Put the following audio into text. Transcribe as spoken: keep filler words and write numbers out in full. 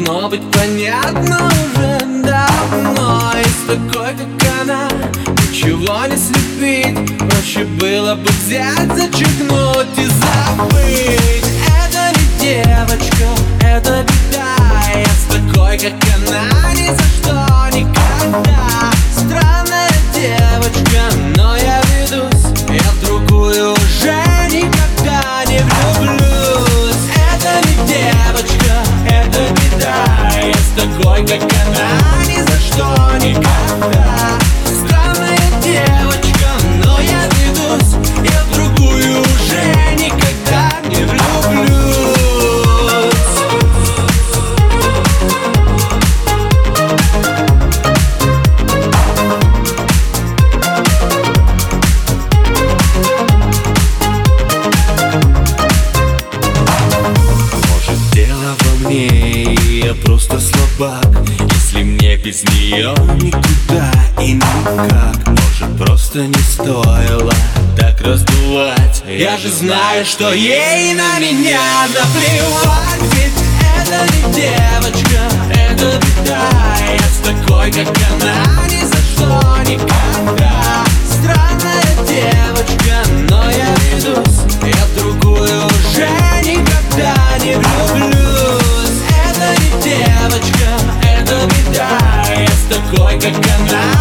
должно быть понятно уже давно. И с такой, как она, ничего не слепить. Проще было бы взять, зачеркнуть и забыть. Это не девочка, это беда. Я с такой, как она, ни за что никогда. Странная девочка, но я ведусь. Я в другую уже никогда не влюблюсь. Это не девочка, это беда. Я с такой, как она, ни за что никогда. Странная девочка, но я ведусь. Я в другую уже никогда не влюблюсь. Может, дело во мне, я просто слабак. Если мне без нее никуда и никак. Может, просто не стоило так раздувать. Я же знаю, что ей на меня наплевать. Ведь это не девочка, это беда. Я с такой, как она, ни за что никогда. Странная девочка, но я ведусь. Я в другую уже никогда не влюблюсь. Это не девочка, это беда. Я с такой, как она,